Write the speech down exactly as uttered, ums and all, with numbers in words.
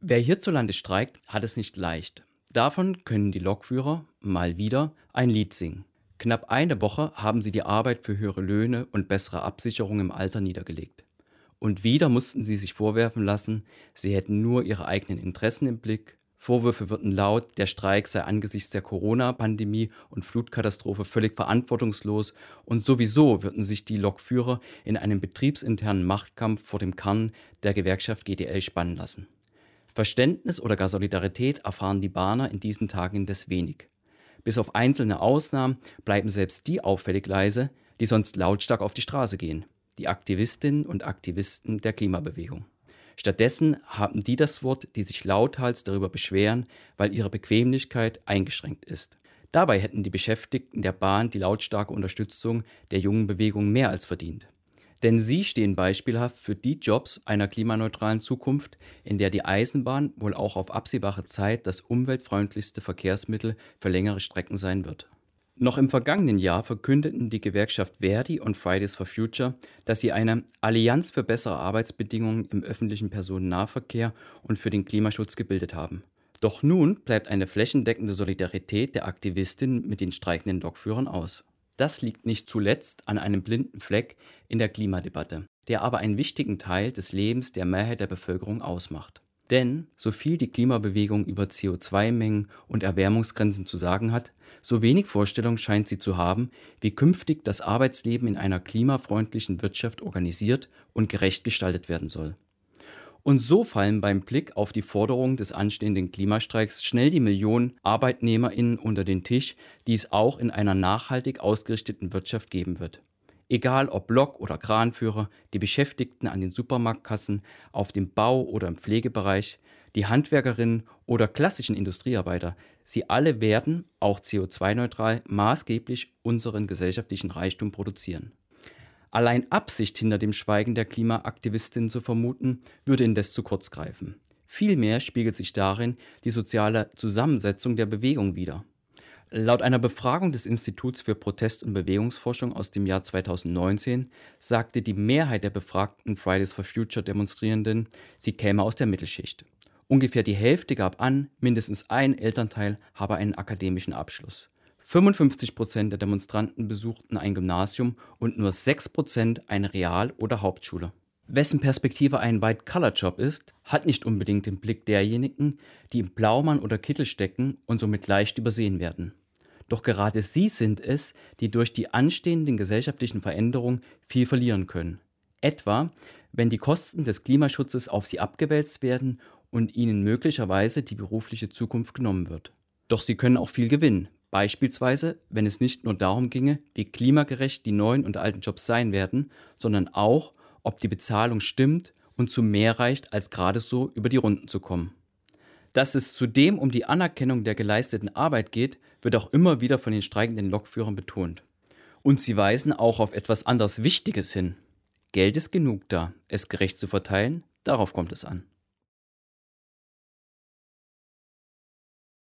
Wer hierzulande streikt, hat es nicht leicht. Davon können die Lokführer mal wieder ein Lied singen. Knapp eine Woche haben sie die Arbeit für höhere Löhne und bessere Absicherung im Alter niedergelegt. Und wieder mussten sie sich vorwerfen lassen, sie hätten nur ihre eigenen Interessen im Blick. Vorwürfe würden laut, der Streik sei angesichts der Corona-Pandemie und Flutkatastrophe völlig verantwortungslos und sowieso würden sich die Lokführer in einem betriebsinternen Machtkampf vor dem Kern der Gewerkschaft G D L spannen lassen. Verständnis oder gar Solidarität erfahren die Bahner in diesen Tagen indes wenig. Bis auf einzelne Ausnahmen bleiben selbst die auffällig leise, die sonst lautstark auf die Straße gehen, die Aktivistinnen und Aktivisten der Klimabewegung. Stattdessen haben die das Wort, die sich lauthals darüber beschweren, weil ihre Bequemlichkeit eingeschränkt ist. Dabei hätten die Beschäftigten der Bahn die lautstarke Unterstützung der jungen Bewegung mehr als verdient. Denn sie stehen beispielhaft für die Jobs einer klimaneutralen Zukunft, in der die Eisenbahn wohl auch auf absehbare Zeit das umweltfreundlichste Verkehrsmittel für längere Strecken sein wird. Noch im vergangenen Jahr verkündeten die Gewerkschaft Verdi und Fridays for Future, dass sie eine Allianz für bessere Arbeitsbedingungen im öffentlichen Personennahverkehr und für den Klimaschutz gebildet haben. Doch nun bleibt eine flächendeckende Solidarität der Aktivistinnen mit den streikenden Lokführern aus. Das liegt nicht zuletzt an einem blinden Fleck in der Klimadebatte, der aber einen wichtigen Teil des Lebens der Mehrheit der Bevölkerung ausmacht. Denn so viel die Klimabewegung über C O zwei Mengen und Erwärmungsgrenzen zu sagen hat, so wenig Vorstellung scheint sie zu haben, wie künftig das Arbeitsleben in einer klimafreundlichen Wirtschaft organisiert und gerecht gestaltet werden soll. Und so fallen beim Blick auf die Forderungen des anstehenden Klimastreiks schnell die Millionen ArbeitnehmerInnen unter den Tisch, die es auch in einer nachhaltig ausgerichteten Wirtschaft geben wird. Egal ob Lok- oder Kranführer, die Beschäftigten an den Supermarktkassen, auf dem Bau- oder im Pflegebereich, die Handwerkerinnen oder klassischen Industriearbeiter, sie alle werden, auch C O zwei neutral, maßgeblich unseren gesellschaftlichen Reichtum produzieren. Allein Absicht hinter dem Schweigen der Klimaaktivistin zu vermuten, würde indes zu kurz greifen. Vielmehr spiegelt sich darin die soziale Zusammensetzung der Bewegung wider. Laut einer Befragung des Instituts für Protest- und Bewegungsforschung aus dem Jahr zweitausendneunzehn sagte die Mehrheit der befragten Fridays for Future Demonstrierenden, sie käme aus der Mittelschicht. Ungefähr die Hälfte gab an, mindestens ein Elternteil habe einen akademischen Abschluss. fünfundfünfzig Prozent der Demonstranten besuchten ein Gymnasium und nur sechs Prozent eine Real- oder Hauptschule. Wessen Perspektive ein White-Collar-Job ist, hat nicht unbedingt den Blick derjenigen, die im Blaumann oder Kittel stecken und somit leicht übersehen werden. Doch gerade sie sind es, die durch die anstehenden gesellschaftlichen Veränderungen viel verlieren können. Etwa, wenn die Kosten des Klimaschutzes auf sie abgewälzt werden und ihnen möglicherweise die berufliche Zukunft genommen wird. Doch sie können auch viel gewinnen. Beispielsweise, wenn es nicht nur darum ginge, wie klimagerecht die neuen und alten Jobs sein werden, sondern auch, ob die Bezahlung stimmt und zu mehr reicht, als gerade so über die Runden zu kommen. Dass es zudem um die Anerkennung der geleisteten Arbeit geht, wird auch immer wieder von den streikenden Lokführern betont. Und sie weisen auch auf etwas anderes Wichtiges hin. Geld ist genug da, es gerecht zu verteilen, darauf kommt es an.